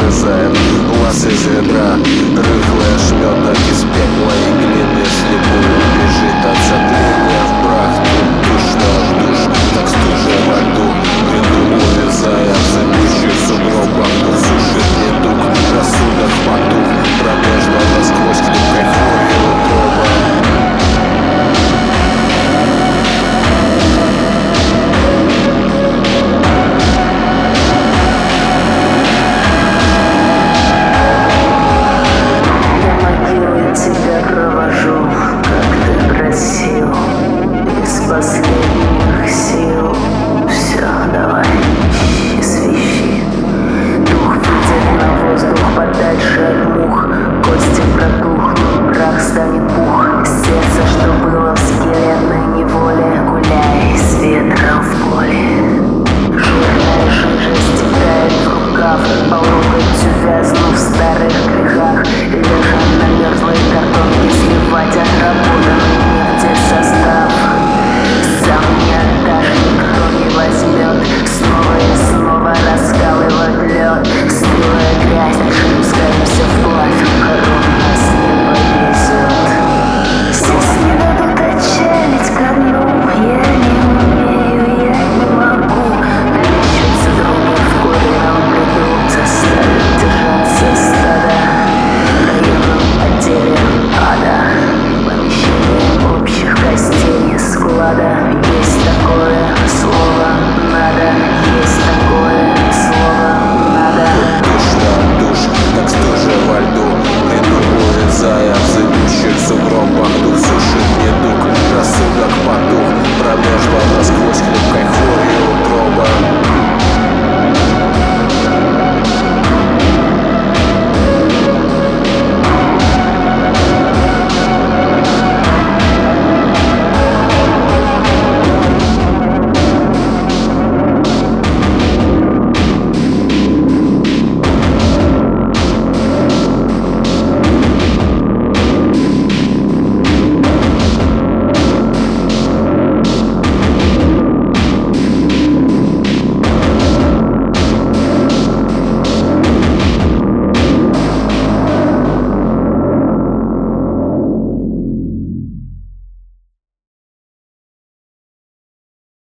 вырезает лаз из ведра. Рыхлый ошметок из пепла и глины вслепую бежит от забвения в прах. Тут душно в душ, как стужа во льду, бреду увязая в зыбучих сугробах. Тут сушит недуг, рассудок потух, промежно насквозь хлипкой хворью утроба. Последних сил. Все, давай, свищи. Дух выйдет на воздух подальше от мух. Кости протухнут, прах станет пух. Сердце, что было в скелетной неволе, гуляй с ветром в поле. Жирная жижа стекает в рукав.